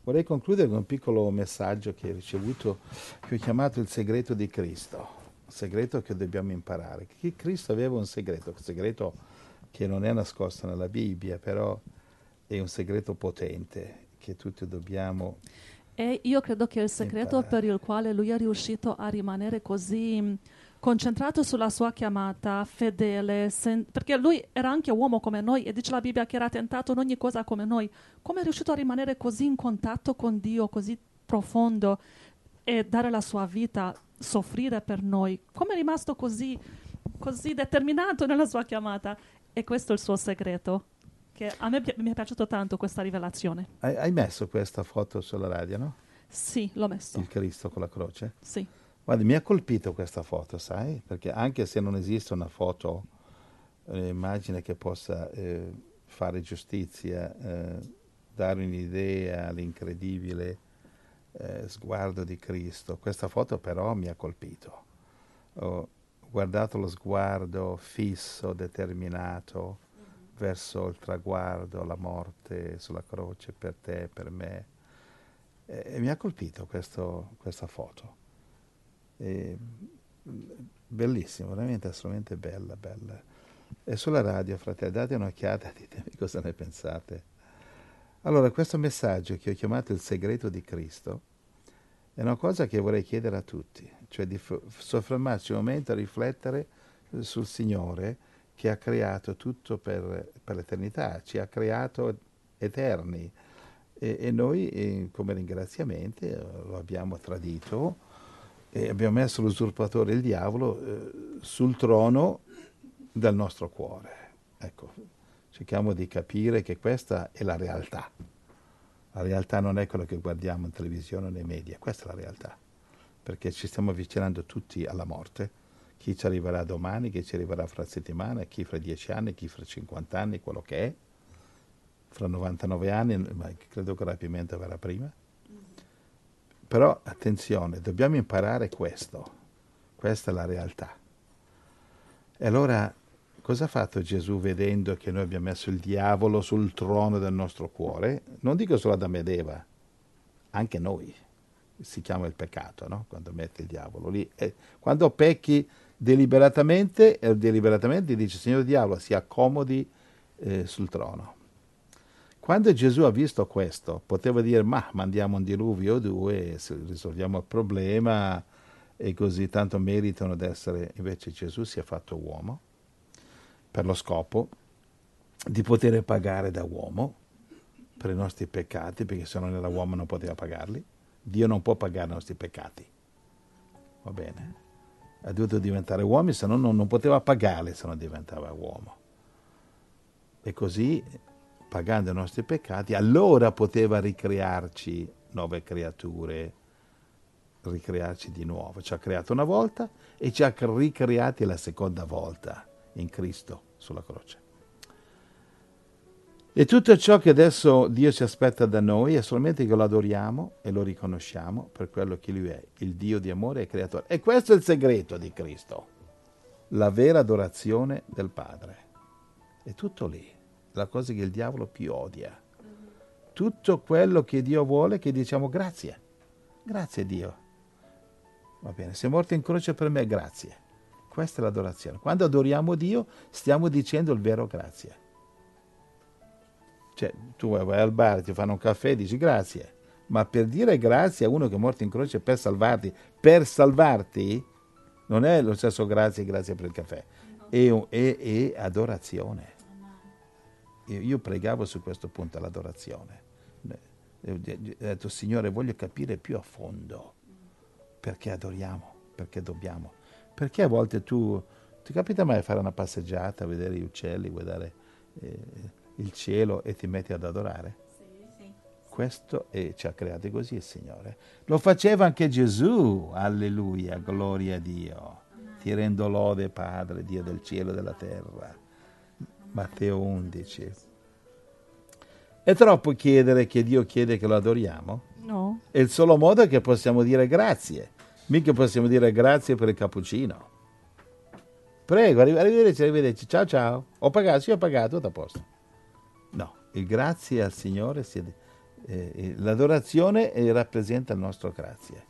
Vorrei concludere con un piccolo messaggio che ho ricevuto, che ho chiamato il segreto di Cristo, un segreto che dobbiamo imparare. Che Cristo aveva un segreto che non è nascosto nella Bibbia, però è un segreto potente che tutti dobbiamo E io credo che il segreto per imparare. il quale lui è riuscito a rimanere così concentrato sulla sua chiamata, fedele, perché lui era anche uomo come noi e dice la Bibbia che era tentato in ogni cosa come noi. Come è riuscito a rimanere così in contatto con Dio, così profondo e dare la sua vita, soffrire per noi? Come è rimasto così, così determinato nella sua chiamata? E questo è il suo segreto, che a me mi è piaciuto tanto questa rivelazione. Hai messo questa foto sulla radio, no? Sì, l'ho messo. Il Cristo con la croce? Sì. Guarda, mi ha colpito questa foto, sai? Perché anche se non esiste una foto, un'immagine che possa fare giustizia, dare un'idea all'incredibile sguardo di Cristo, questa foto però mi ha colpito. Ho guardato lo sguardo fisso, determinato verso il traguardo, la morte sulla croce per te, per me. E mi ha colpito questa foto. E, bellissimo, veramente assolutamente bella, bella. E sulla radio, fratelli, date un'occhiata, ditemi cosa ne pensate. Allora, questo messaggio che ho chiamato il segreto di Cristo è una cosa che vorrei chiedere a tutti, cioè di soffermarci un momento a riflettere sul Signore che ha creato tutto per l'eternità, ci ha creato eterni e noi come ringraziamenti lo abbiamo tradito e abbiamo messo l'usurpatore, il diavolo, sul trono del nostro cuore. Ecco, cerchiamo di capire che questa è la realtà. La realtà non è quello che guardiamo in televisione o nei media, questa è la realtà, perché ci stiamo avvicinando tutti alla morte. Chi ci arriverà domani, chi ci arriverà fra settimana, chi fra 10 anni, chi fra 50 anni, quello che è, fra 99 anni, ma credo che il rapimento verrà prima. Però attenzione, dobbiamo imparare questo, questa è la realtà. E allora cosa ha fatto Gesù vedendo che noi abbiamo messo il diavolo sul trono del nostro cuore? Non dico solo Adamo ed Eva, anche noi. Si chiama il peccato, no? Quando metti il diavolo lì. E quando pecchi deliberatamente, deliberatamente dice Signore diavolo, si accomodi sul trono. Quando Gesù ha visto questo, poteva dire, ma mandiamo un diluvio o due, risolviamo il problema e così tanto meritano di essere. Invece Gesù si è fatto uomo per lo scopo di poter pagare da uomo per i nostri peccati, perché se non era uomo non poteva pagarli. Dio non può pagare i nostri peccati, va bene? Ha dovuto diventare uomo, se no non poteva pagarli se non diventava uomo. E così, pagando i nostri peccati, allora poteva ricrearci nuove creature, ricrearci di nuovo. Ci ha creato una volta e ci ha ricreati la seconda volta in Cristo sulla croce. E tutto ciò che adesso Dio si aspetta da noi è solamente che lo adoriamo e lo riconosciamo per quello che Lui è, il Dio di amore e creatore. E questo è il segreto di Cristo, la vera adorazione del Padre. È tutto lì, la cosa che il diavolo più odia. Tutto quello che Dio vuole è che diciamo grazie, grazie Dio. Va bene, sei morto in croce per me, grazie. Questa è l'adorazione. Quando adoriamo Dio stiamo dicendo il vero grazie. Cioè, tu vai al bar, ti fanno un caffè e dici grazie, ma per dire grazie a uno che è morto in croce per salvarti, non è lo stesso grazie, grazie per il caffè, è adorazione. Io pregavo su questo punto, l'adorazione. Ho detto, Signore, voglio capire più a fondo perché adoriamo, perché dobbiamo. Perché a volte ti capita mai fare una passeggiata, vedere gli uccelli, guardare il cielo e ti metti ad adorare? Questo ci ha creati così il Signore. Lo faceva anche Gesù, alleluia, gloria a Dio. Ti rendo lode, Padre, Dio del cielo e della terra. Matteo 11. È troppo chiedere che Dio chiede che lo adoriamo? No. È il solo modo che possiamo dire grazie. Mica possiamo dire grazie per il cappuccino. Prego, arrivederci, arrivederci. Ciao ciao. Ho pagato, sì ho pagato, tutto a posto. No, il grazie al Signore L'adorazione rappresenta il nostro grazie.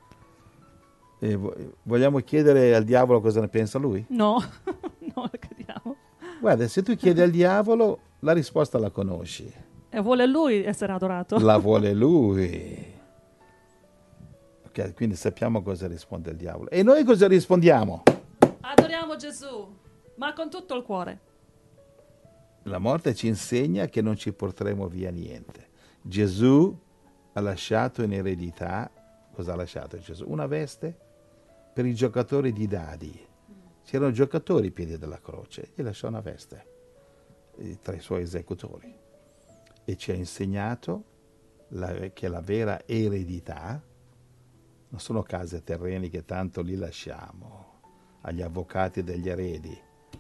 Vogliamo chiedere al diavolo cosa ne pensa lui? No, non lo crediamo. Guarda, se tu chiedi al diavolo, la risposta la conosci. E vuole lui essere adorato. La vuole lui. Ok, quindi sappiamo cosa risponde il diavolo. E noi cosa rispondiamo? Adoriamo Gesù, ma con tutto il cuore. La morte ci insegna che non ci porteremo via niente. Gesù ha lasciato in eredità, cosa ha lasciato Gesù? Una veste per i giocatori di dadi. C'erano giocatori ai piedi della croce, gli lasciò una veste tra i suoi esecutori. E ci ha insegnato che la vera eredità non sono case terrene che tanto li lasciamo agli avvocati degli eredi.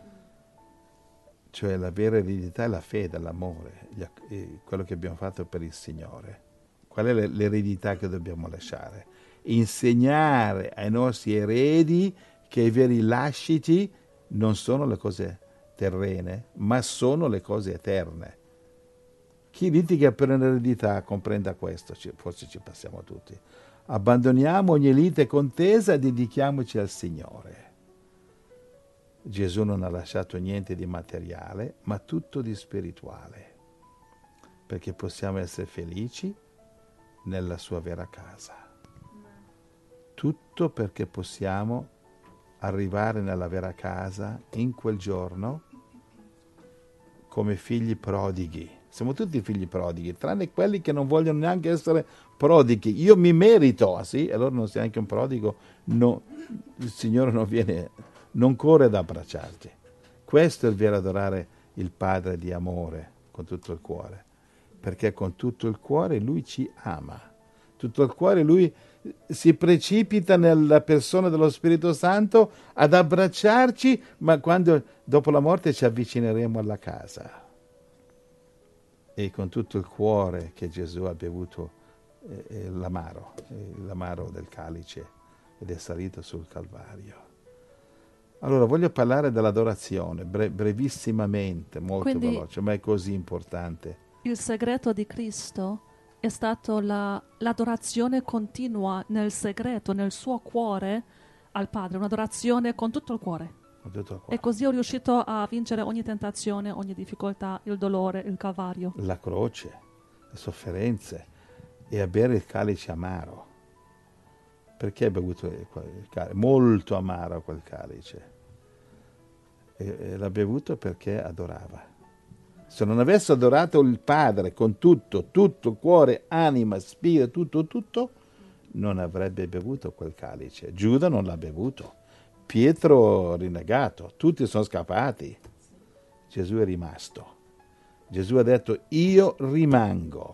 Cioè la vera eredità è la fede, l'amore, quello che abbiamo fatto per il Signore. Qual è l'eredità che dobbiamo lasciare? Insegnare ai nostri eredi che i veri lasciti non sono le cose terrene, ma sono le cose eterne. Chi litiga per un'eredità comprenda questo, forse ci passiamo tutti. Abbandoniamo ogni lite e contesa e dedichiamoci al Signore. Gesù non ha lasciato niente di materiale, ma tutto di spirituale, perché possiamo essere felici nella sua vera casa. Tutto perché possiamo arrivare nella vera casa in quel giorno come figli prodighi. Siamo tutti figli prodighi, tranne quelli che non vogliono neanche essere prodighi. Io mi merito, sì, allora non sei anche un prodigo, no, il Signore non corre ad abbracciarti. Questo è il vero adorare il Padre di amore con tutto il cuore, perché con tutto il cuore Lui ci ama. Tutto il cuore Lui si precipita nella persona dello Spirito Santo ad abbracciarci, ma quando dopo la morte ci avvicineremo alla casa. E con tutto il cuore che Gesù ha bevuto l'amaro del calice ed è salito sul Calvario. Allora, voglio parlare dell'adorazione, brevissimamente, molto veloce, ma è così importante. Il segreto di Cristo è stato l'adorazione continua nel segreto, nel suo cuore al Padre, un'adorazione con tutto il cuore. E così è riuscito a vincere ogni tentazione, ogni difficoltà, il dolore, il calvario. La croce, le sofferenze e a bere il calice amaro. Perché ha bevuto il calice? Molto amaro quel calice. E l'ha bevuto perché adorava. Se non avesse adorato il Padre con tutto, cuore, anima, spirito, tutto, non avrebbe bevuto quel calice. Giuda non l'ha bevuto. Pietro rinnegato, tutti sono scappati. Gesù è rimasto. Gesù ha detto, io rimango.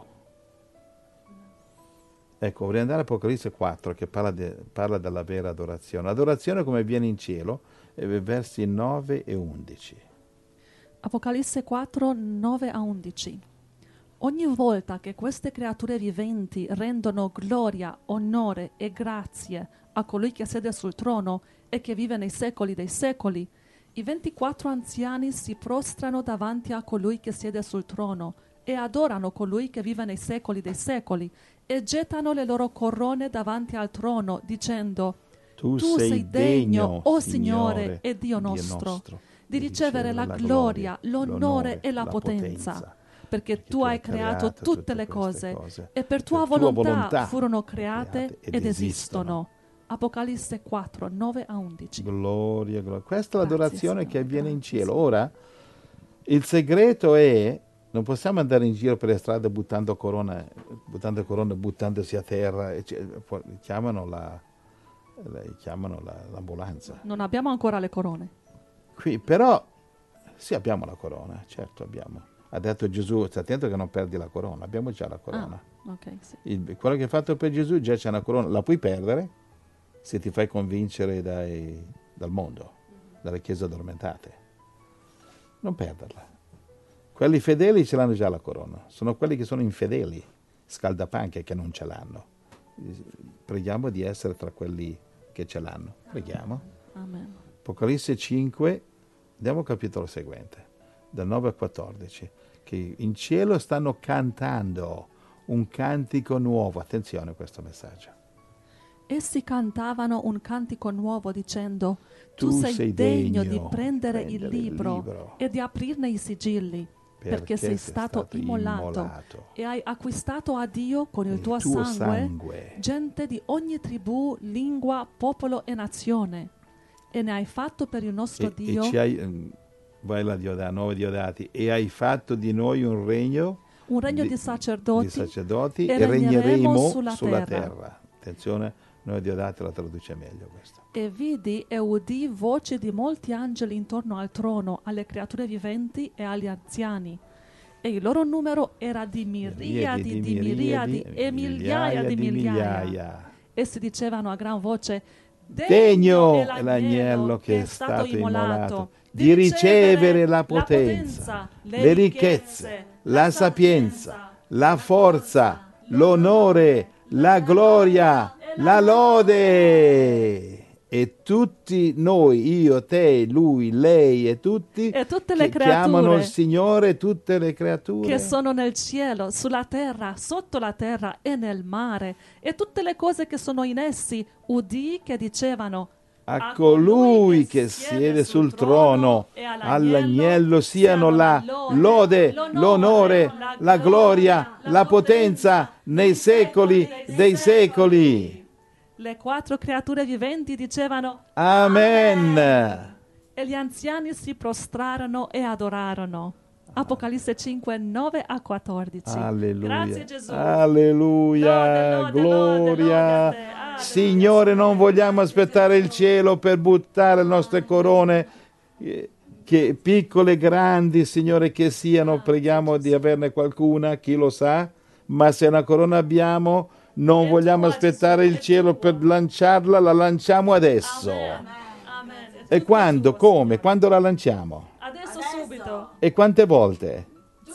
Ecco, vorrei andare a Apocalisse 4 che parla della vera adorazione. L'adorazione come viene in cielo, versi 9 e 11. Apocalisse 4, 9 a 11. Ogni volta che queste creature viventi rendono gloria, onore e grazie a colui che siede sul trono e che vive nei secoli dei secoli, i 24 anziani si prostrano davanti a colui che siede sul trono e adorano colui che vive nei secoli dei secoli e gettano le loro corone davanti al trono dicendo: Tu sei degno, o Signore e Dio nostro, di ricevere la gloria, l'onore e la potenza, perché tu hai creato tutte le cose e per tua volontà furono create ed esistono. Apocalisse 4, 9 a 11. Gloria, gloria. Questa è l'adorazione che avviene in cielo. Ora, il segreto è, non possiamo andare in giro per le strade buttando corone, buttandosi a terra, chiamano l'ambulanza. Non abbiamo ancora le corone. Qui, però, sì, abbiamo la corona, certo abbiamo. Ha detto Gesù, stai attento che non perdi la corona, abbiamo già la corona. Okay, sì. Quello che hai fatto per Gesù, già c'è una corona, la puoi perdere se ti fai convincere dal mondo, dalle chiese addormentate. Non perderla. Quelli fedeli ce l'hanno già la corona, sono quelli che sono infedeli, scaldapanche, che non ce l'hanno. Preghiamo di essere tra quelli che ce l'hanno. Preghiamo. Amen. Apocalisse 5, andiamo al capitolo seguente, dal 9 al 14, che in cielo stanno cantando un cantico nuovo. Attenzione a questo messaggio. Essi cantavano un cantico nuovo dicendo: Tu Tu sei sei degno di degno prendere di il prendere il libro libro, e di aprirne i sigilli, perché sei stato immolato e hai acquistato a Dio con il tuo sangue gente di ogni tribù, lingua, popolo e nazione. E ne hai fatto per il nostro e Dio ci hai, vai la Diodati, 9 Diodati, e hai fatto di noi un regno un regno di sacerdoti e e regneremo sulla terra. Attenzione, 9 Diodati la traduce meglio questo. E vidi e udì voci di molti angeli intorno al trono, alle creature viventi e agli anziani. E il loro numero era di miriadi e migliaia di migliaia. Essi dicevano a gran voce: Degno è l'agnello che è stato immolato di ricevere la potenza, le ricchezze, la sapienza, la forza, l'onore, la gloria, la lode. E tutti noi, io, te, lui, lei e tutti e tutte le che chiamano il creature Signore, tutte le creature che sono nel cielo, sulla terra, sotto la terra e nel mare, e tutte le cose che sono in essi, udì che dicevano: a colui che siede sul trono, all'agnello siano la lode, l'onore, la gloria, la potenza nei secoli dei secoli. Le 4 creature viventi dicevano: Amen. E gli anziani si prostrarono e adorarono. Apocalisse 5, 9 a 14. Alleluia. Grazie Gesù. Alleluia. Lode, Gloria. lode a te. Alleluia. Signore, non vogliamo aspettare il cielo per buttare le nostre corone, che piccole e grandi, Signore, che siano. Preghiamo di averne qualcuna, chi lo sa, ma se una corona abbiamo, non vogliamo aspettare il cielo per lanciarla, la lanciamo adesso. Amen. E quando? Come? Quando la lanciamo? Adesso subito. E quante volte?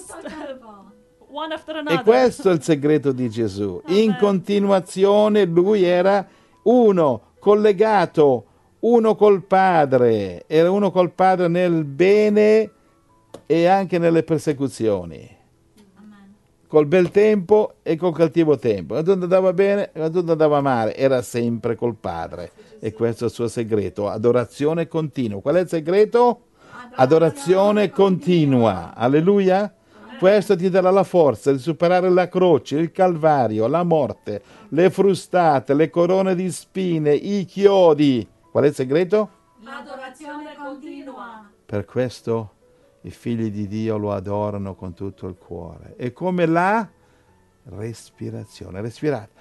One after E another. questo è il segreto di Gesù. In continuazione lui era uno collegato, uno col Padre, era uno col Padre nel bene e anche nelle persecuzioni. Col bel tempo e col cattivo tempo. Quando tutto andava bene e quando tutto andava male, era sempre col Padre. E questo è il suo segreto, adorazione continua. Qual è il segreto? Adorazione continua. Alleluia. Questo ti darà la forza di superare la croce, il calvario, la morte, le frustate, le corone di spine, i chiodi. Qual è il segreto? L'adorazione continua. Per questo i figli di Dio lo adorano con tutto il cuore. È come la respirazione. Respirate.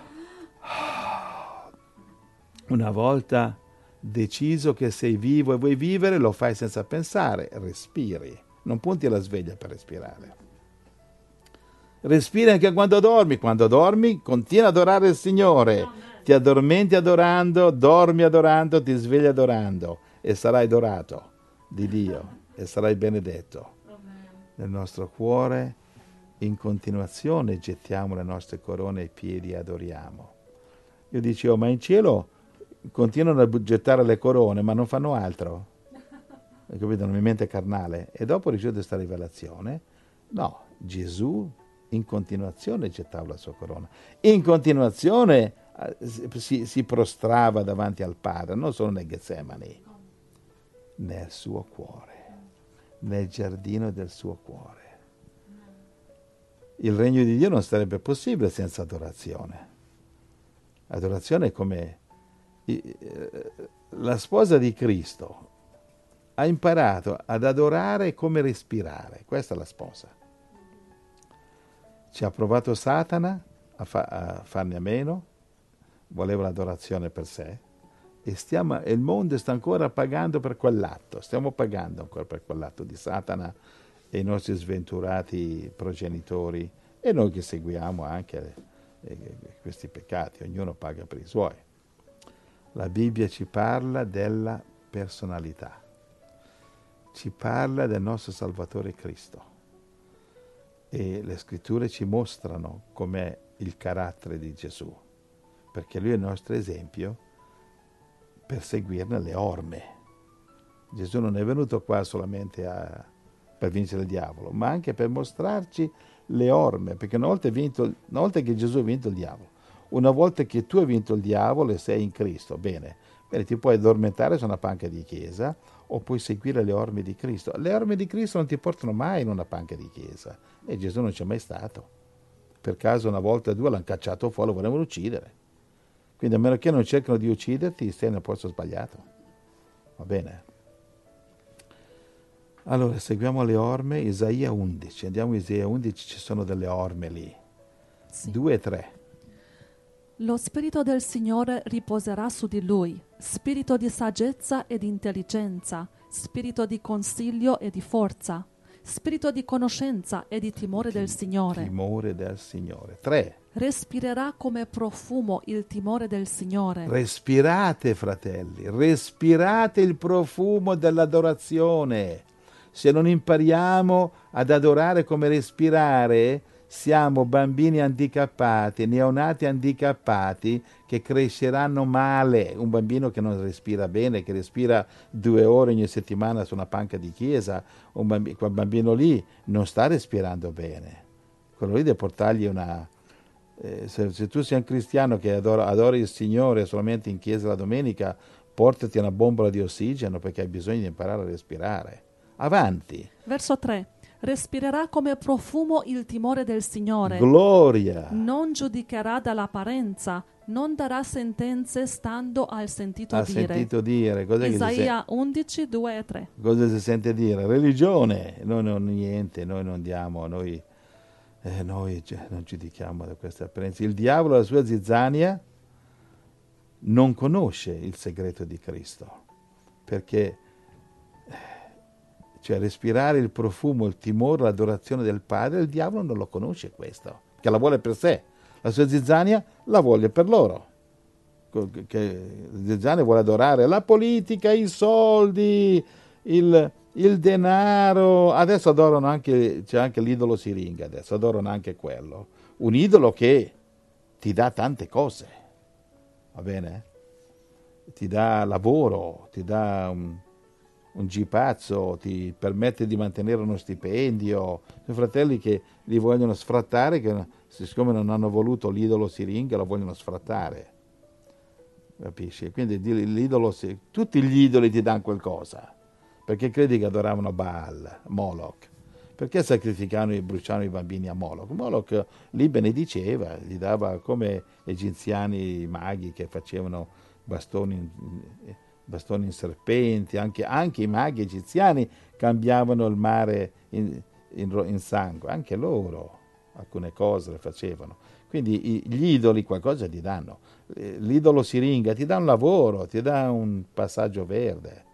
Una volta deciso che sei vivo e vuoi vivere, lo fai senza pensare, respiri. Non punti la sveglia per respirare. Respiri anche quando dormi, continua ad adorare il Signore. Ti addormenti adorando, dormi adorando, ti svegli adorando e sarai adorato di Dio e sarai benedetto. Nel nostro cuore, in continuazione, gettiamo le nostre corone ai piedi e adoriamo. Io dicevo, ma in cielo continuano a gettare le corone, ma non fanno altro. Hai capito? Nella mia mente carnale. E dopo ricevo questa rivelazione, no, Gesù in continuazione gettava la sua corona. In continuazione si prostrava davanti al Padre, non solo nel Getsemani, nel suo cuore, nel giardino del suo cuore. Il regno di Dio non sarebbe possibile senza adorazione. Adorazione è come la sposa di Cristo ha imparato ad adorare come respirare. Questa è la sposa. Ci ha provato Satana a farne a meno, voleva l'adorazione per sé, e il mondo sta ancora pagando per quell'atto, stiamo pagando ancora per quell'atto di Satana e i nostri sventurati progenitori e noi che seguiamo anche questi peccati, ognuno paga per i suoi. La Bibbia ci parla della personalità, ci parla del nostro Salvatore Cristo e le scritture ci mostrano com'è il carattere di Gesù, perché lui è il nostro esempio per seguirne le orme. Gesù non è venuto qua solamente per vincere il diavolo, ma anche per mostrarci le orme, perché una volta che Gesù ha vinto il diavolo, una volta che tu hai vinto il diavolo e sei in Cristo, bene, ti puoi addormentare su una panca di chiesa o puoi seguire le orme di Cristo. Le orme di Cristo non ti portano mai in una panca di chiesa e Gesù non c'è mai stato. Per caso una volta o due l'hanno cacciato fuori, lo volevano uccidere. Quindi a meno che non cercano di ucciderti, stai nel posto sbagliato. Va bene? Allora, seguiamo le orme, Isaia 11. Andiamo a Isaia 11, ci sono delle orme lì. Sì. 2 e 3. Lo Spirito del Signore riposerà su di lui, spirito di saggezza e di intelligenza, spirito di consiglio e di forza, spirito di conoscenza e di timore del Signore. Timore del Signore. 3. Respirerà come profumo il timore del Signore. Respirate, fratelli, respirate il profumo dell'adorazione. Se non impariamo ad adorare come respirare, siamo bambini handicappati, neonati handicappati che cresceranno male. Un bambino che non respira bene, che respira 2 ore ogni settimana su una panca di chiesa, quel bambino lì non sta respirando bene. Quello lì deve portargli una... se tu sei un cristiano che adori il Signore solamente in chiesa la domenica, portati una bombola di ossigeno perché hai bisogno di imparare a respirare. Avanti. Verso 3. Respirerà come profumo il timore del Signore. Gloria. Non giudicherà dall'apparenza, non darà sentenze stando al sentito Ha dire. sentito dire. Cos'è Isaia 11, 2 e 3. Cosa si sente dire? Religione. Noi non niente, noi non diamo, noi non giudichiamo da queste apparenze. Il diavolo, la sua zizzania, non conosce il segreto di Cristo, perché respirare il profumo, il timore, l'adorazione del Padre, il diavolo non lo conosce questo, che la vuole per sé. La sua zizzania la vuole per loro. Che la zizzania vuole adorare la politica, i soldi, il denaro. Adesso adorano anche, c'è anche l'idolo siringa, adesso adorano anche quello. Un idolo che ti dà tante cose, va bene? Ti dà lavoro, ti dà un gipazzo, ti permette di mantenere uno stipendio. Sono fratelli che li vogliono sfrattare, che siccome non hanno voluto l'idolo siringa lo vogliono sfrattare, capisci? Quindi l'idolo, tutti gli idoli ti danno qualcosa, perché credi che adoravano Baal, Moloch? Perché sacrificavano e bruciavano i bambini a Moloch? Moloch li benediceva, gli dava, come egiziani maghi che facevano bastoni in serpenti, anche i maghi egiziani cambiavano il mare in sangue, anche loro alcune cose le facevano. Quindi gli idoli qualcosa ti danno. L'idolo siringa ti dà un lavoro, ti dà un passaggio verde.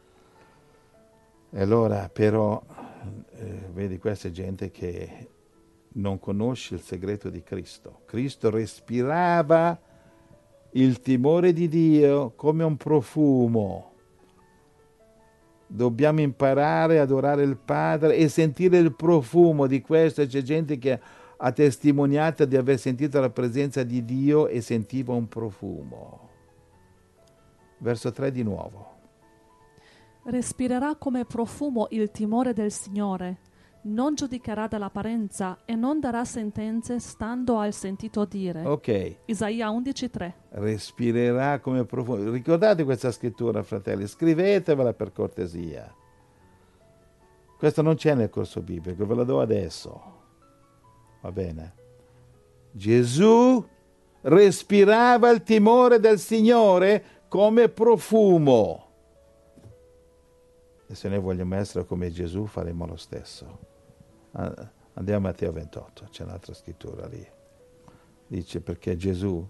E allora però, vedi, questa è gente che non conosce il segreto di Cristo. Cristo respirava il timore di Dio come un profumo. Dobbiamo imparare ad adorare il Padre e sentire il profumo di questo. C'è gente che ha testimoniato di aver sentito la presenza di Dio e sentiva un profumo. Verso 3 di nuovo. Respirerà come profumo il timore del Signore. Non giudicherà dall'apparenza e non darà sentenze stando al sentito dire. Ok. Isaia 11:3. Respirerà come profumo. Ricordate questa scrittura, fratelli? Scrivetevela per cortesia. Questo non c'è nel corso biblico, ve la do adesso. Va bene? Gesù respirava il timore del Signore come profumo. E se noi vogliamo essere come Gesù, faremo lo stesso. Andiamo a Matteo 28, c'è un'altra scrittura lì. Dice perché Gesù,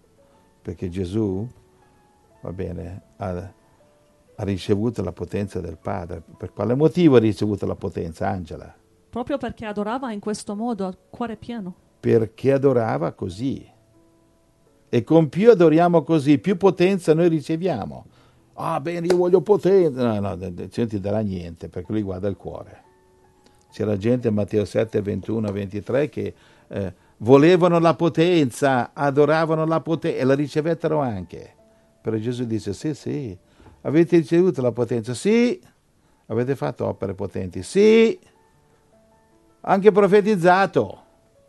va bene, ha ricevuto la potenza del Padre. Per quale motivo ha ricevuto la potenza, Angela? Proprio perché adorava in questo modo, a cuore pieno. Perché adorava così. E con più adoriamo così, più potenza noi riceviamo. Ah, bene, io voglio potenza. No, non ti darà niente, perché lui guarda il cuore. C'era gente in Matteo 7, 21, 23 che volevano la potenza, adoravano la potenza e la ricevettero anche. Però Gesù dice, sì, avete ricevuto la potenza? Sì. Avete fatto opere potenti? Sì. anche profetizzato.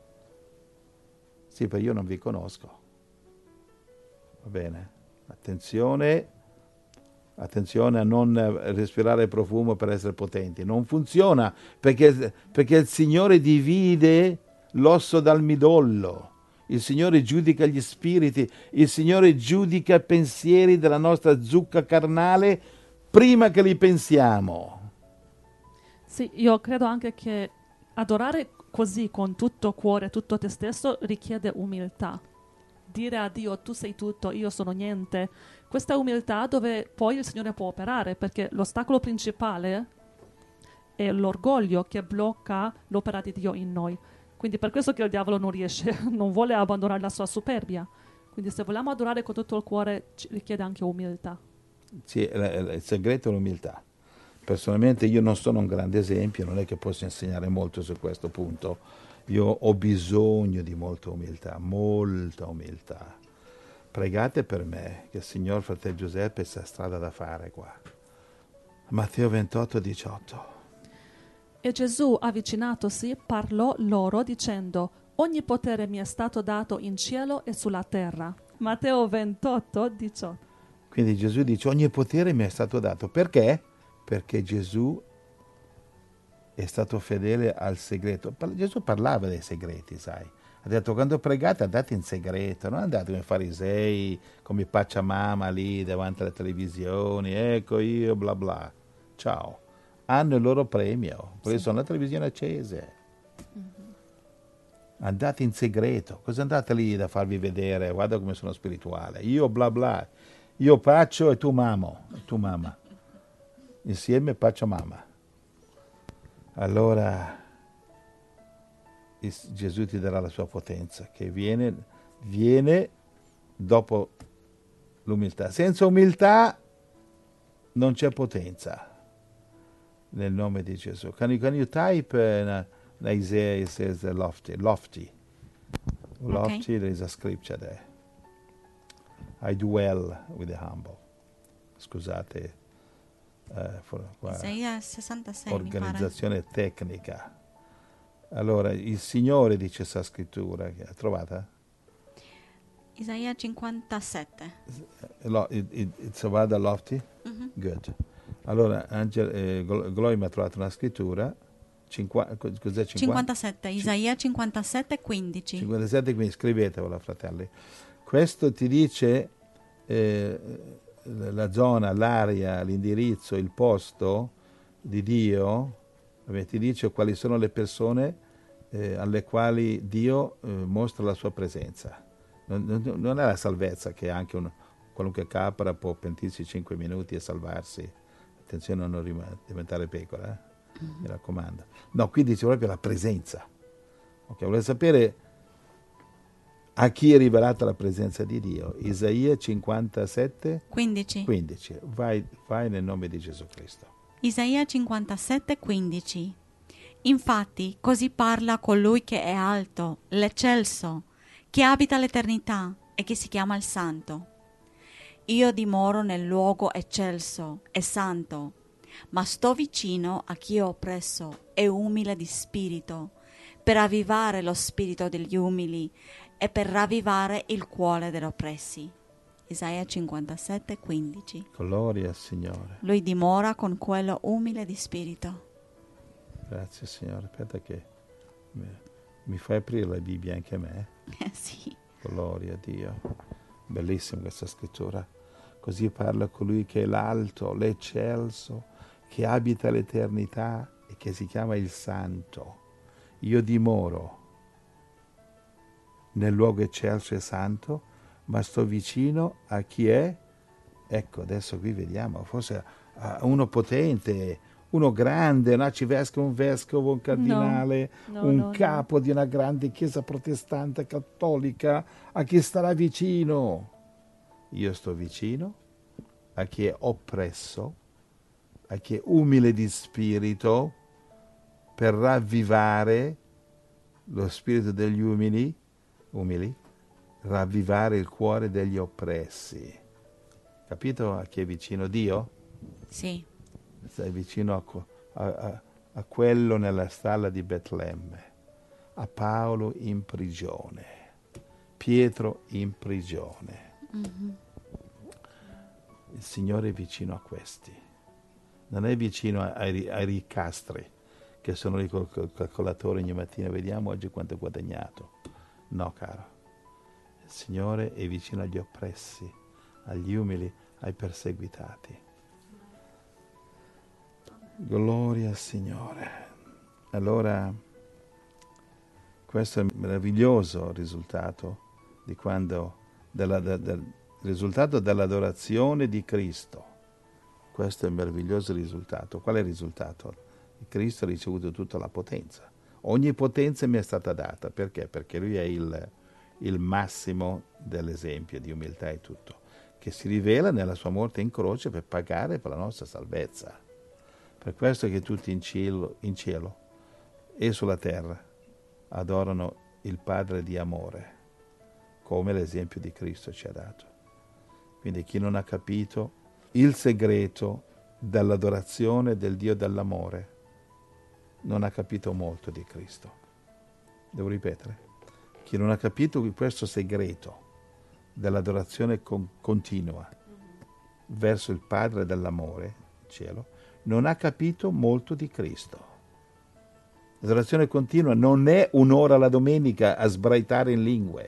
Sì, però io non vi conosco. Va bene? Attenzione a non respirare profumo per essere potenti. Non funziona perché il Signore divide l'osso dal midollo. Il Signore giudica gli spiriti. Il Signore giudica i pensieri della nostra zucca carnale prima che li pensiamo. Sì, io credo anche che adorare così con tutto cuore, tutto te stesso, richiede umiltà. Dire a Dio tu sei tutto, io sono niente. Questa umiltà dove poi il Signore può operare, perché l'ostacolo principale è l'orgoglio che blocca l'opera di Dio in noi. Quindi per questo che il diavolo non riesce, non vuole abbandonare la sua superbia. Quindi se vogliamo adorare con tutto il cuore ci richiede anche umiltà. Sì, il segreto è l'umiltà. Personalmente io non sono un grande esempio, non è che posso insegnare molto su questo punto. Io ho bisogno di molta umiltà, molta umiltà. Pregate per me che il Signor Fratello Giuseppe sia strada da fare qua. Matteo 28, 18. E Gesù, avvicinatosi, parlò loro dicendo: ogni potere mi è stato dato in cielo e sulla terra. Matteo 28, 18. Quindi Gesù dice ogni potere mi è stato dato. Perché? Perché Gesù è stato fedele al segreto. Gesù parlava dei segreti, sai. Ha detto quando pregate andate in segreto, non andate come farisei, come Pacciamama lì davanti alla televisione, ecco io bla bla. Ciao. Hanno il loro premio, perché sono le televisioni accese. Andate in segreto. Cosa andate lì da farvi vedere? Guarda come sono spirituale. Io bla bla. Io faccio e tu mamo. E tu mamma. Insieme faccio mamma. Allora Gesù ti darà la sua potenza che viene dopo l'umiltà. Senza umiltà non c'è potenza. Nel nome di Gesù. Can you type in Isaiah it says lofty. Lofty, there is a scripture there. I dwell with the humble. Scusate. Isaia 66 organizzazione mi pare. tecnica. Allora, il Signore dice questa scrittura, trovata? Isaia 57. It's about lofty? Mhm. Good. Allora, Gloria mi ha trovato una scrittura, cos'è 57, Isaia 57, 15. 57, quindi scrivetevela, fratelli. Questo ti dice la zona, l'area, l'indirizzo, il posto di Dio, ti dice quali sono le persone alle quali Dio mostra la sua presenza. Non è la salvezza che anche qualunque capra può pentirsi 5 minuti e salvarsi. Attenzione a non diventare pecora, mi raccomando. No, qui dice proprio la presenza. Ok, vuole sapere a chi è rivelata la presenza di Dio. Isaia 57, 15. 15. Vai nel nome di Gesù Cristo. Isaia 57, 15. Infatti, così parla colui che è alto, l'eccelso, che abita l'eternità e che si chiama il Santo. Io dimoro nel luogo eccelso e santo, ma sto vicino a chi è oppresso e umile di spirito, per avvivare lo spirito degli umili e per ravvivare il cuore degli oppressi. Isaia 57, 15. Gloria al Signore. Lui dimora con quello umile di spirito. Grazie Signore. Aspetta che mi fai aprire la Bibbia anche a me. Sì. Gloria a Dio. Bellissima questa scrittura. Così parla colui che è l'alto, l'eccelso, che abita l'eternità e che si chiama il Santo. Io dimoro nel luogo eccelso e santo, ma sto vicino a chi è. Ecco, adesso qui vediamo, forse uno potente, uno grande, un arcivescovo, un vescovo, un cardinale, un capo di una grande chiesa protestante cattolica, a chi starà vicino. Io sto vicino a chi è oppresso, a chi è umile di spirito, per ravvivare lo spirito degli umili, ravvivare il cuore degli oppressi. Capito a chi è vicino Dio? Sì. Stai vicino a quello nella stalla di Betlemme, a Paolo in prigione, Pietro in prigione. Il Signore è vicino a questi, non è vicino ai ricastri che sono lì col calcolatore ogni mattina, vediamo oggi quanto ho guadagnato. No, caro, il Signore è vicino agli oppressi, agli umili, ai perseguitati. Gloria al Signore. Allora, questo è il meraviglioso risultato di quando, del risultato dell'adorazione di Cristo. Questo è il meraviglioso risultato. Qual è il risultato? Cristo ha ricevuto tutta la potenza. Ogni potenza mi è stata data. Perché? Perché Lui è il massimo dell'esempio di umiltà e tutto, che si rivela nella sua morte in croce per pagare per la nostra salvezza. Per questo che tutti in cielo e sulla terra adorano il Padre di amore, come l'esempio di Cristo ci ha dato. Quindi chi non ha capito il segreto dell'adorazione del Dio dell'amore non ha capito molto di Cristo. Devo ripetere. Chi non ha capito questo segreto dell'adorazione continua verso il Padre dell'amore, cielo, non ha capito molto di Cristo. L'adorazione continua non è un'ora la domenica a sbraitare in lingue.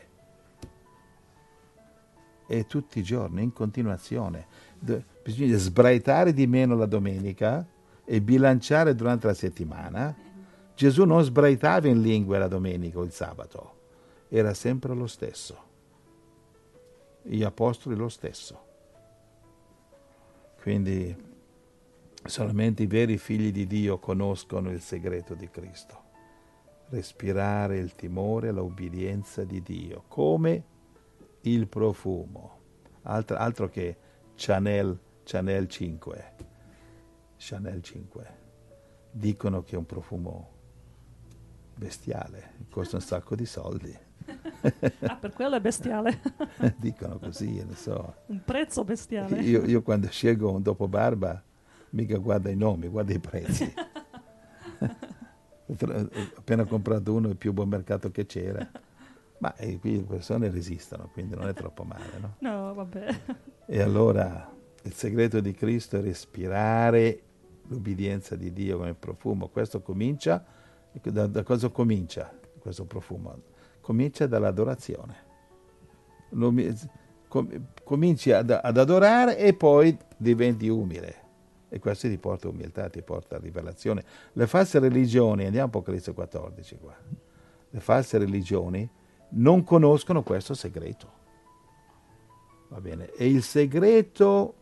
È tutti i giorni, in continuazione. Bisogna sbraitare di meno la domenica e bilanciare durante la settimana. Gesù non sbraitava in lingue la domenica o il sabato, era sempre lo stesso. Gli apostoli lo stesso. Quindi solamente i veri figli di Dio conoscono il segreto di Cristo. Respirare il timore e l'obbedienza di Dio, come il profumo. Altro che Chanel 5. Chanel 5. Dicono che è un profumo bestiale, costa un sacco di soldi. Ah, per quello è bestiale. Dicono così, ne so. Un prezzo bestiale. Io quando scelgo un dopo barba mica guarda i nomi, guarda i prezzi. Ho appena comprato uno, il più buon mercato che c'era. Ma qui le persone resistono, quindi non è troppo male, no? No, vabbè. E allora il segreto di Cristo è respirare l'ubbidienza di Dio con il profumo. Questo comincia, da cosa comincia questo profumo? Comincia dall'adorazione. Cominci ad adorare e poi diventi umile. E questo ti porta a umiltà, ti porta a rivelazione. Le false religioni, andiamo a Apocalisse 14 qua, le false religioni non conoscono questo segreto. Va bene? E il segreto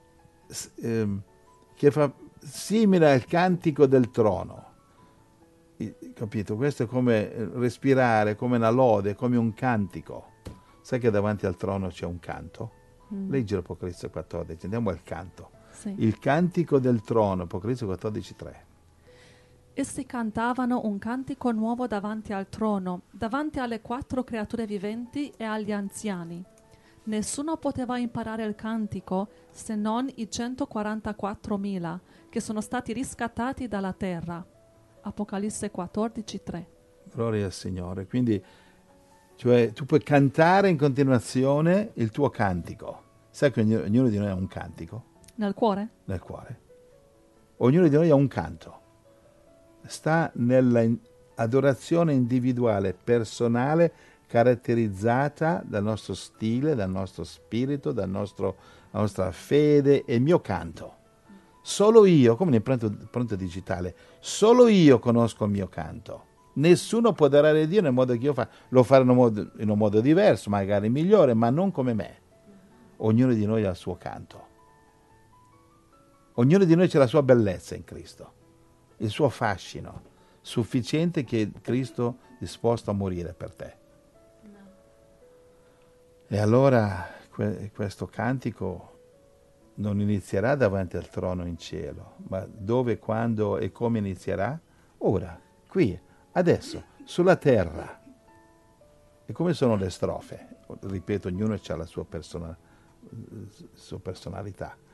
che fa simile al cantico del trono. Capito? Questo è come respirare, come una lode, come un cantico. Sai che davanti al trono c'è un canto? Leggi l'Apocalisse 14, andiamo al canto. Sì. Il cantico del trono, Apocalisse 14:3. Essi cantavano un cantico nuovo davanti al trono, davanti alle 4 creature viventi e agli anziani. Nessuno poteva imparare il cantico se non i 144.000 che sono stati riscattati dalla terra. Apocalisse 14:3. Gloria al Signore. Quindi, cioè, tu puoi cantare in continuazione il tuo cantico. Sai che ognuno di noi ha un cantico? Nel cuore? Nel cuore. Ognuno di noi ha un canto. Sta nell'adorazione individuale, personale, caratterizzata dal nostro stile, dal nostro spirito, dalla nostra fede e il mio canto. Solo io, come nell'impronta digitale, solo io conosco il mio canto. Nessuno può adorare Dio nel modo che io faccio. Lo farò in un modo diverso, magari migliore, ma non come me. Ognuno di noi ha il suo canto. Ognuno di noi c'è la sua bellezza in Cristo, il suo fascino, sufficiente che Cristo è disposto a morire per te. No. E allora questo cantico non inizierà davanti al trono in cielo, ma dove, quando e come inizierà? Ora, qui, adesso, sulla terra. E come sono le strofe? Ripeto, ognuno ha la sua personalità.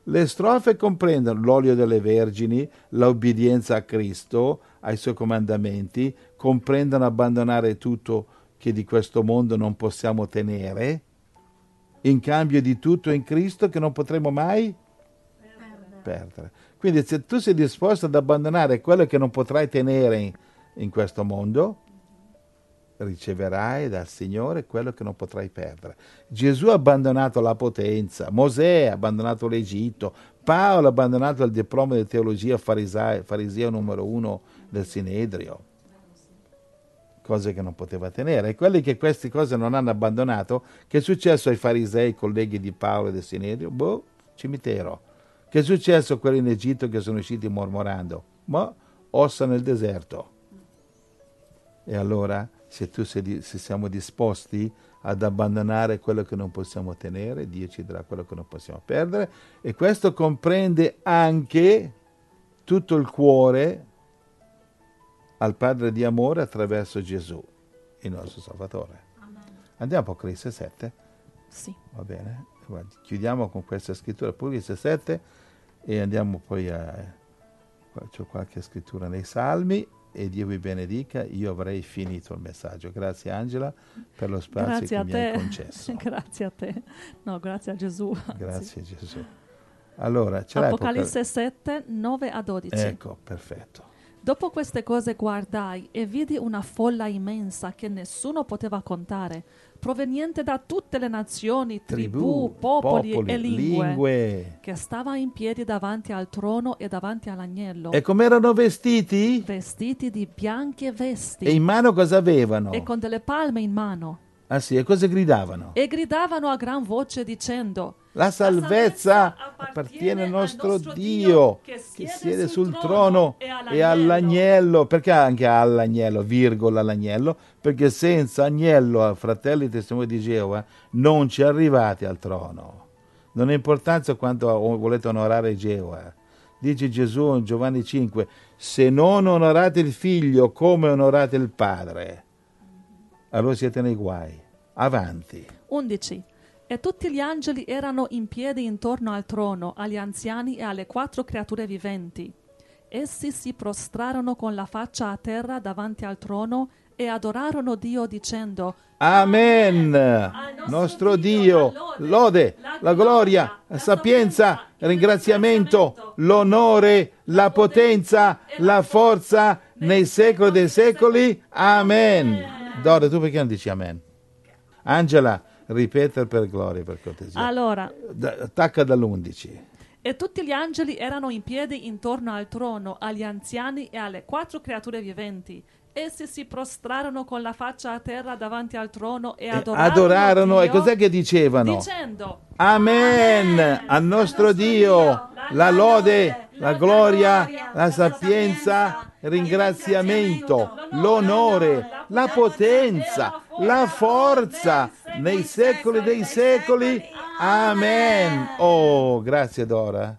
Le strofe comprendono l'olio delle vergini, l'obbedienza a Cristo, ai suoi comandamenti, comprendono abbandonare tutto che di questo mondo non possiamo tenere, in cambio di tutto in Cristo che non potremo mai perdere. Quindi se tu sei disposto ad abbandonare quello che non potrai tenere in questo mondo, riceverai dal Signore quello che non potrai perdere. Gesù ha abbandonato la potenza, Mosè ha abbandonato l'Egitto, Paolo ha abbandonato il diploma di teologia fariseo numero 1 del Sinedrio, cose che non poteva tenere. E quelli che queste cose non hanno abbandonato, che è successo ai farisei, colleghi di Paolo e del Sinedrio? Cimitero. Che è successo a quelli in Egitto che sono usciti mormorando? Ossa nel deserto. E allora, se siamo disposti ad abbandonare quello che non possiamo tenere, Dio ci darà quello che non possiamo perdere, e questo comprende anche tutto il cuore al Padre di amore attraverso Gesù, il nostro Salvatore. Amen. Andiamo a Apocalisse 7? Sì. Va bene? Guardi, chiudiamo con questa scrittura, Apocalisse 7, e andiamo poi c'ho qualche scrittura nei Salmi, e Dio vi benedica. Io avrei finito il messaggio. Grazie Angela per lo spazio Grazie che a mi te. hai concesso. Grazie a te. No, grazie a Gesù. Grazie Gesù. Allora, ce l'hai Apocalisse 7, 9 a 12. Ecco, perfetto. Dopo queste cose guardai e vidi una folla immensa che nessuno poteva contare, proveniente da tutte le nazioni, tribù, popoli e lingue, che stava in piedi davanti al trono e davanti all'agnello. E come erano vestiti? Vestiti di bianche vesti. E in mano cosa avevano? E con delle palme in mano. Ah sì, e cosa gridavano? E gridavano a gran voce dicendo: La salvezza appartiene al nostro Dio che siede sul trono e all'agnello. Perché anche all'agnello, virgola l'agnello? Perché senza agnello, fratelli testimoni di Geova, non ci arrivate al trono. Non ha importanza quanto volete onorare Geova. Dice Gesù in Giovanni 5, se non onorate il figlio come onorate il padre, allora siete nei guai. Avanti. 11. E tutti gli angeli erano in piedi intorno al trono, agli anziani e alle 4 creature viventi. Essi si prostrarono con la faccia a terra davanti al trono e adorarono Dio dicendo: Amen. Nostro Dio, lode, la gloria, la sapienza, il ringraziamento, l'onore, la potenza, la forza nei secoli dei secoli. Amen. Dora, tu perché non dici amen? Angela, ripetere per gloria, per cortesia. Allora, attacca dall'11. e tutti gli angeli erano in piedi intorno al trono, agli anziani e alle 4 creature viventi. Essi si prostrarono con la faccia a terra davanti al trono e adorarono Dio, e cos'è che dicevano? Dicendo: Amen, al nostro Dio, la lode, la gloria, la sapienza, il ringraziamento, l'onore, la potenza, la forza nei secoli dei secoli. Amen. Oh, grazie Dora.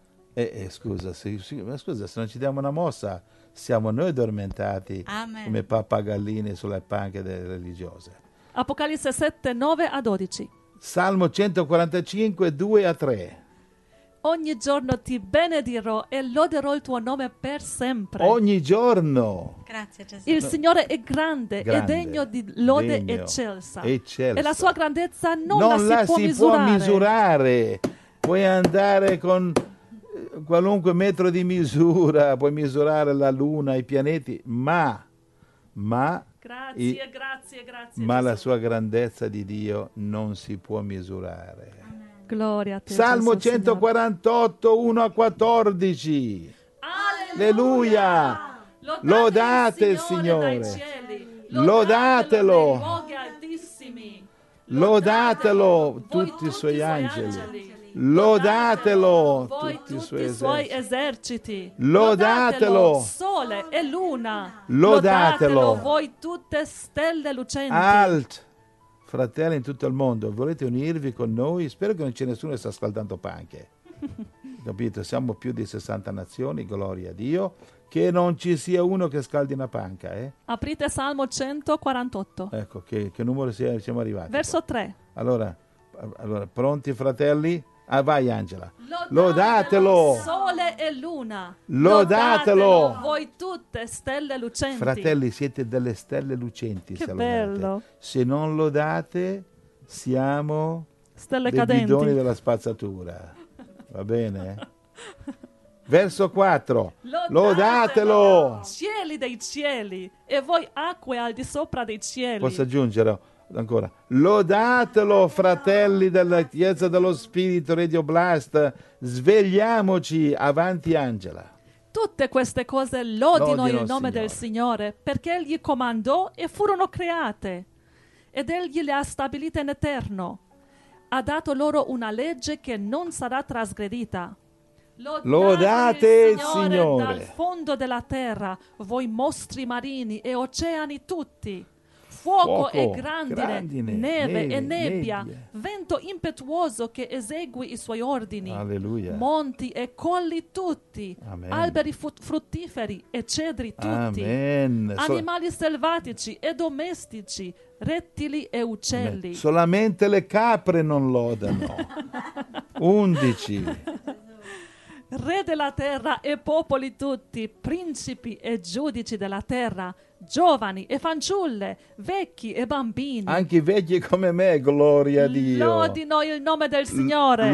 Scusa, se non ci diamo una mossa, siamo noi addormentati. Amen. Come pappagalline sulle panche delle religiose. Apocalisse 7, 9 a 12. Salmo 145, 2 a 3. Ogni giorno ti benedirò e loderò il tuo nome per sempre. Ogni giorno. Grazie Gesù. Il Signore è grande e degno di lode eccelsa. E la sua grandezza non la si può misurare. Puoi andare con qualunque metro di misura, puoi misurare la luna, i pianeti, ma grazie. Ma la sua grandezza di Dio non si può misurare. Gloria a te, Salmo Gesù, 148, 1 a 14. Alleluia! Lodate il Signore. Lodatelo. Lodatelo tutti i suoi angeli. Lodatelo tutti i suoi eserciti. Lodatelo sole e luna. Lodatelo voi tutte stelle lucenti. Alt. Fratelli in tutto il mondo, volete unirvi con noi? Spero che non c'è nessuno che sta scaldando panche. Capito? Siamo più di 60 nazioni, gloria a Dio. Che non ci sia uno che scaldi una panca, Aprite Salmo 148. Ecco, che numero siamo arrivati? Verso 3. Allora, pronti fratelli? Ah, vai Angela. Lodatelo, sole e luna. Lodatelo. Voi tutte stelle lucenti. Fratelli, siete delle stelle lucenti. Che se bello. lodate. Se non lodate, siamo Stelle dei cadenti. bidoni della spazzatura. Va bene? Verso 4. Lodatelo. Cieli dei cieli e voi acque al di sopra dei cieli. Posso aggiungere ancora? Lodatelo, fratelli della Chiesa dello Spirito, Radio Blast. Svegliamoci, avanti Angela. Tutte queste cose lodino il nome del Signore, perché Egli comandò e furono create, ed Egli le ha stabilite in eterno. Ha dato loro una legge che non sarà trasgredita. Lodate il Signore dal fondo della terra, voi mostri marini e oceani tutti. Fuoco e grandine, neve e nebbia, vento impetuoso che esegui i suoi ordini. Alleluia. Monti e colli tutti, Amen. alberi fruttiferi e cedri tutti, Amen. animali selvatici e domestici, rettili e uccelli. Solamente le capre non lodano. 11. Re della terra e popoli tutti, principi e giudici della terra, giovani e fanciulle, vecchi e bambini. Anche i vecchi come me, gloria a Dio. Lodino il nome del Signore.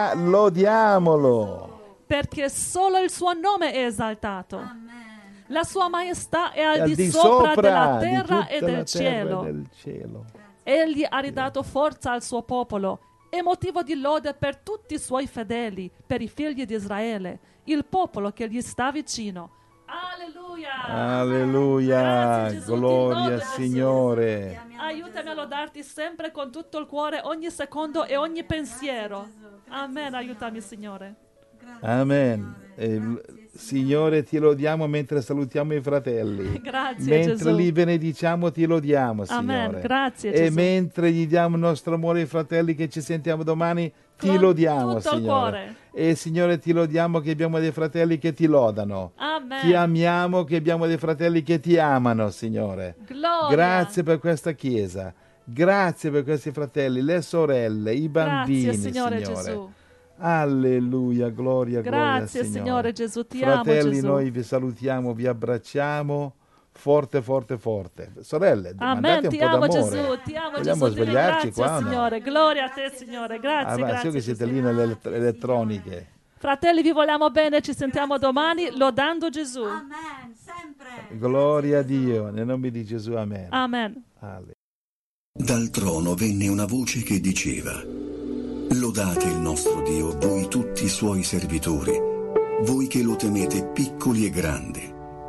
Lodiamolo. Perché solo il suo nome è esaltato. Amen. La sua maestà è al Al di sopra della di terra tutta e la del terra cielo. e del cielo. Egli ha ridato forza al suo popolo e motivo di lode per tutti i suoi fedeli, per i figli di Israele, il popolo che gli sta vicino. Alleluia! Alleluia. Grazie, Gesù, ti Gloria lodo, al Gesù. Signore. Aiutami a lodarti sempre con tutto il cuore, ogni secondo e ogni pensiero. Amen, aiutami Signore. Amen. Signore, ti lodiamo mentre salutiamo i fratelli. Grazie, Mentre Gesù. li benediciamo, ti lodiamo, Signore. Amen. Grazie, E Gesù. mentre gli diamo il nostro amore ai fratelli che ci sentiamo domani, ti Con lodiamo, tutto il Signore. cuore. E Signore, ti lodiamo che abbiamo dei fratelli che ti lodano. Amen. Ti amiamo che abbiamo dei fratelli che ti amano, Signore. Gloria. Grazie per questa Chiesa. Grazie per questi fratelli, le sorelle, i bambini, Grazie, Signore Gesù. Alleluia, gloria, Grazie, gloria al Signore Gesù, ti amo, Fratelli, Gesù. noi vi salutiamo, vi abbracciamo forte, forte, forte. Sorelle, Amen, mandate un ti po' amo d'amore. Gesù, ti amo Vogliamo Gesù, ti svegliarci ringrazio qua o no? Signore, gloria a te Signore, grazie, Ma grazie sì che siete Gesù. lì nelle elettroniche. Fratelli, vi vogliamo bene, ci sentiamo domani lodando Gesù. Amen, sempre. Gloria a Dio, nel nome di Gesù, amen. Amen. Alleluia. Dal trono venne una voce che diceva: Lodate il nostro Dio, voi tutti i suoi servitori, voi che lo temete piccoli e grandi.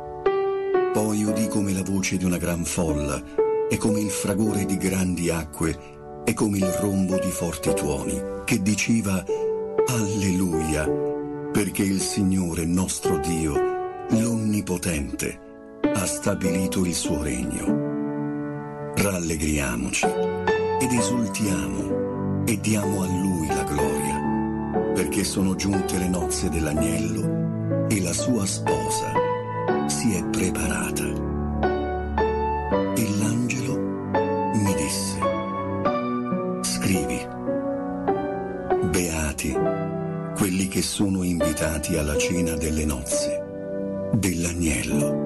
Poi udì come la voce di una gran folla, e come il fragore di grandi acque, e come il rombo di forti tuoni, che diceva: Alleluia, perché il Signore nostro Dio, l'Onnipotente, ha stabilito il suo regno. Rallegriamoci ed esultiamo e diamo a Lui la gloria, perché sono giunte le nozze dell'agnello e la sua sposa si è preparata. E l'angelo mi disse: Scrivi, beati quelli che sono invitati alla cena delle nozze dell'agnello.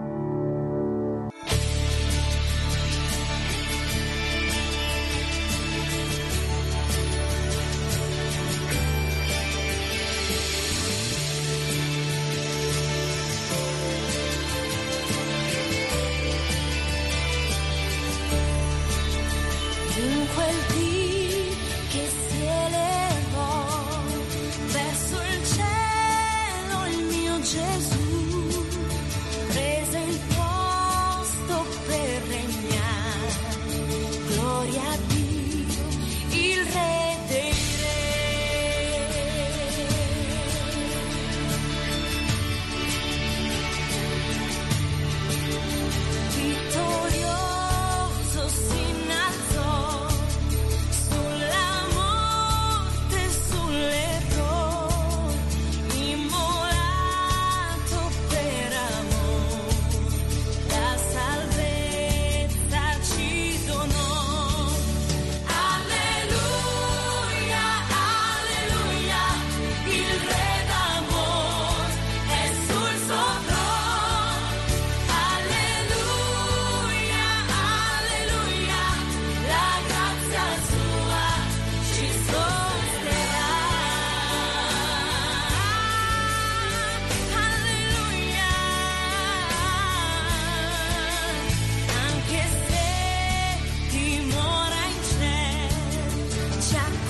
In quel dì che si elevò verso il cielo il mio Gesù, ci ha